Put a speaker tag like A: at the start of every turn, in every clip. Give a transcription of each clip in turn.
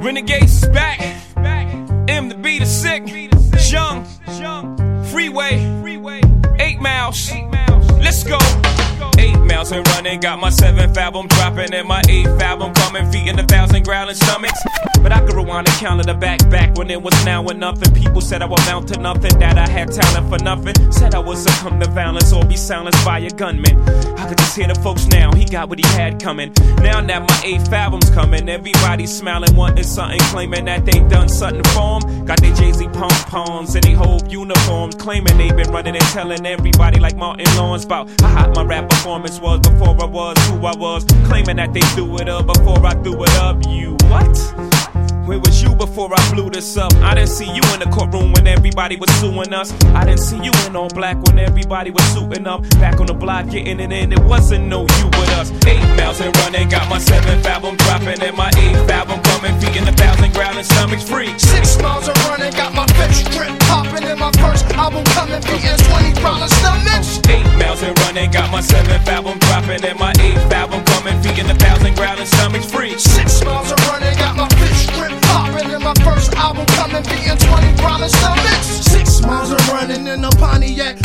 A: Renegades is back. M the B the sick. Young. Freeway. 8 miles. Let's go. 8 miles and running, got my 7th album dropping and my 8th album coming, feeding 1,000 growling stomachs. But I could rewind and count to the back when it was now or nothing. People said I would mount to nothing, that I had talent for nothing. Said I would succumb to violence or be silenced by a gunman. I could just hear the folks now, he got what he had coming. Now that my 8th album's coming, everybody smiling, wanting something, claiming that they done something for 'em. Got their Jay-Z pom-poms and they whole uniforms, claiming they been running and telling everybody like Martin Lawrence about how hot my rap performance was before I was who I was, claiming that they threw it up before I threw it up. You what? Where was you before I blew this up? I didn't see you in the courtroom when everybody was suing us. I didn't see you in all black when everybody was suiting up. Back on the block getting it in, it wasn't no you but us. 8 miles and running, got my 7th album dropping and my 8th album coming, feeding 1,000 growling stomachs free.
B: 6 miles and running, got my 5th strip popping and my 1st album coming, feeding 20 growling stomachs.
A: 8 miles and running, got my 7th album dropping and my 8th album coming, feeding 1,000 growling stomachs free.
B: 6 miles and running, got my 5th strip popping and my 1st album coming, beating 20 growling stomachs. 6 miles and running in a Pontiac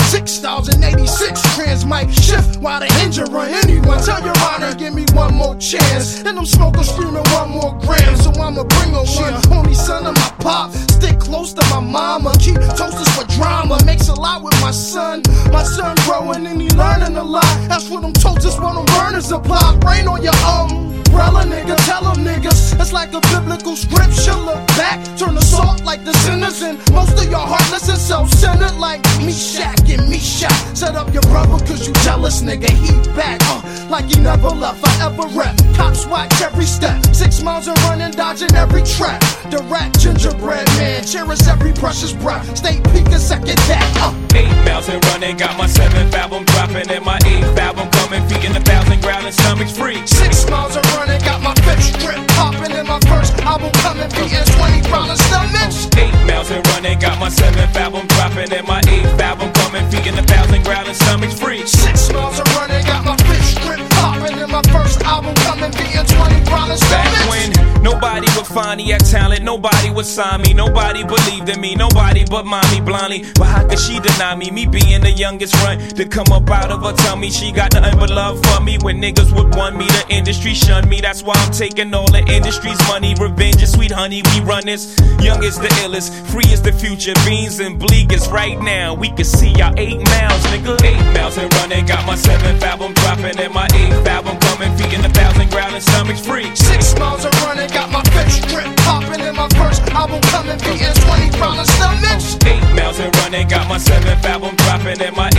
B: 6086. Trans mic shift while the engine run. Anyone tell your honor, give me one more chance. And I'm smoking, screaming 1 more gram. So I'ma bring a one. Only son of my pop, stick close to my mama. Keep toasters for drama, makes a lot with my son. My son growing and he learning a lot. That's what them toasters, what them burners apply. Rain on your umbrella, nigga, tell them niggas. It's like a biblical scripture. Look back, turn the salt like the sinners. And most of your heartless and self-centered like Meshach and Meshach. Set up your brother cause you jealous, nigga. He back, like he never left. I ever rep. Cops watch every step. 6 miles and running, dodging every trap. The rat gingerbread man, cherish every precious breath. Stay peeking, second that.
A: 8 miles and running, got my 7th album dropping and my 8th album coming, feeding 1,000 growling stomachs free.
B: 6 miles and running, got my 5th strip popping and my 1st album coming, beating 20 growling stomachs.
A: 8 miles and running, got my 7th album dropping and my 8th album coming, feeding 1,000 growling stomachs free.
B: 6 miles and running, got my 5th strip popping and my 1st album coming, beating 20 growling stomachs.
A: Back when nobody would find me at talent, nobody would sign me, nobody believed in me, nobody but mommy blindly. But how could she deny me? Me being the youngest run to come up out of her tummy. She got nothing but love for me. When niggas would want me, the industry shunned me. That's why I'm taking all the industry's money. Revenge is sweet honey, we run this. Young is the illest, free is the future. Beans and bleak is right now. We can see y'all 8 miles, nigga. 8 miles and running, got my 7th album dropping and my 8th album coming, feeding 1,000 growling stomachs free.
B: 6 miles and running, got my 5th strip popping and my 1st album coming, beating 20 growling stomachs.
A: 8 miles and running, got my 7th album dropping and my